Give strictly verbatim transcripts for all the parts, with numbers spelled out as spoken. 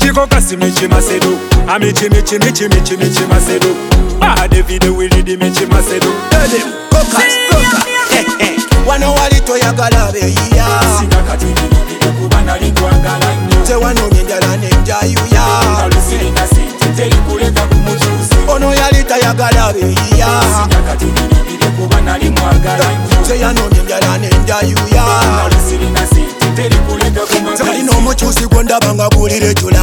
Niko kasi michi masedo Amichi michi michi michi michi masedo Baha David Willie michi masedo Tell them, focus, focus. Hey, hey. Wano walito ya galabe ya Sina kati bide kubana lingwangala nyo Te wano minjala nenja yuya Kalusiri na siti teri kuleta kumujuzi Ono yalita ya galabe ya Sina kati bide kubana lingwangala nyo Te yano minjala nenja yuya Kalusiri na siti teri kuleta kumujuzi Sekali no muchusi gwanda banga gulire jula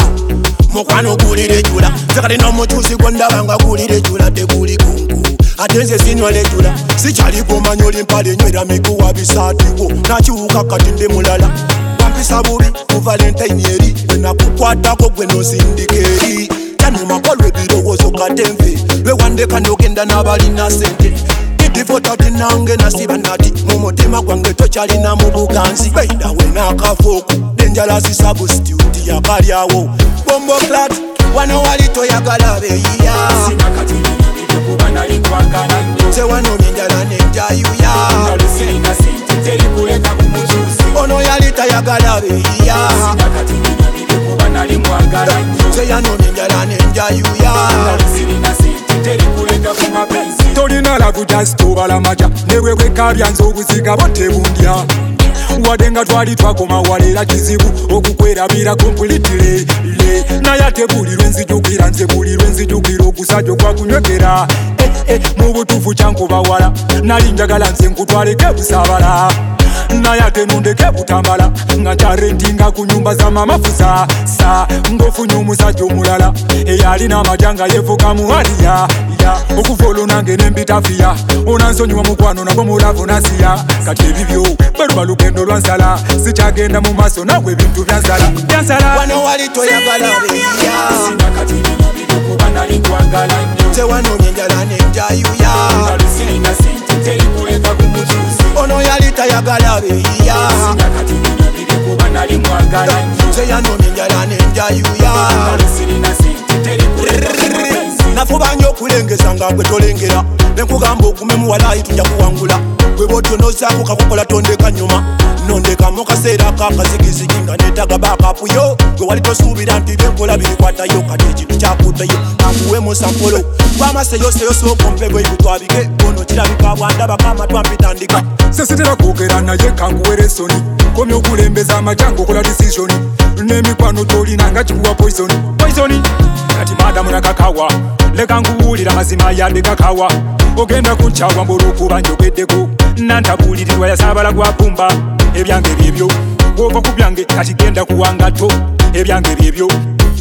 Mukwano gulire jula Sekali no muchusi gwanda banga gulire jula de guli kungu Atenze sinwa le jula Sichali kumanyoli mpale nywera mikuwa bisatiwo Nachiuka kati ndi mulala Wampisa bubi ku Valentine eri Wena kukwata ko gwe no sindikeri Chanuma kwa lwe birowozo katemve Lwe wande kanogenda nabali na sente Idifota dinange nasiba nati Mumutima kwange tochali na mubuganzi Beida wena kafoku Denjalasi substitute ya kariawo Bombo clat Wano walito ya galabe ya Sina kati bide kubana lingwangala nyo Te wano minjala nenja yuya Kalusiri na siti teri kuleta kumujuzi Ono yalita ya galabe ya Sina kati bide kubana lingwangala nyo Te yano minjala nenja yuya Kalusiri na siti teri kuleta kumapenzi Tolina lavu just tubala maja Newe weka byanzo obuziga bote bundya Wadenga twali twakoma walera kizibu okukwerabira completely naye ate buli lwenzijukira nze buli lwenzijukira okusajja okwakunywegera eh, eh, mu butuufu kyankubawala nali njagala nze nkutwaleko busabala naye ate nundeko butambala nga kyarentinga ku nyumba za mamafusa sa ng'ofunye omusajja omulala eyalina amajanga yefuka muwaliya okuva olwo nange nembitafiya onansonyiwa mukwano nabwo mulavu nasiya kati ebibyo bweruba lugendo lwansala sikyagenda mu maaso nabwe ebintu byansala byansala Wano walito ya galabe ya Sina kati bide kubana lingwangala nyo Te wano minjala nenja yuya Kalusiri na siti teri kuleta kumujuzi Ono yalita ya galabe ya Sina kati bide kubana lingwangala nyo Te yano minjala nenja yuya Kalusiri na siti teri kuleta kumapenzi Nafuba nnyo okulengeza nga gwe tolengera Nenkugamba okume muwalayi tujja kuwangula Gwe bw'otonozaako kakukola tondeka nyuma Nondeka mu kaseera kakazigizigi nga neetaga backup yo Gwe wali tosuubira nti byenkola birikwatayo kati ekintu kyakuteyo Kankuwemu sampolo gwamaseyoseyo sooka ompego ikutwabike Ono kirabika bwandabako amatwa mpitandika sesitera kwogera naye kankuwera ensoni komya okulembeza amajanga okola disisioni n'emikwano gyolina nga kikuwa poisoni poisoni kati madamu nakakawa leka nkuwulira mazima yadde kakawa ogenda kunkyawa mbulwokuba njogeddeko nantabuulirirwa yasaabala gwa pumba ebyange byebyo bwova ku byange kati genda kuwangato ebyange byebyo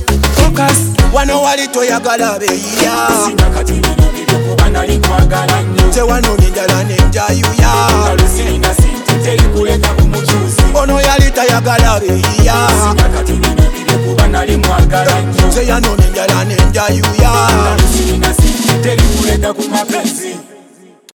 focus Wano walito ya galabe ya Sina kati bide kubana lingwangala nyo Te wano minjala nenja yuya Kalusiri na siti teri kuleta kumujuzi Ono yalita ya galabe ya Sina kati bide kubana lingwangala nyo Te yano minjala nenja yuya Kalusiri na siti teri kuleta kumapenzi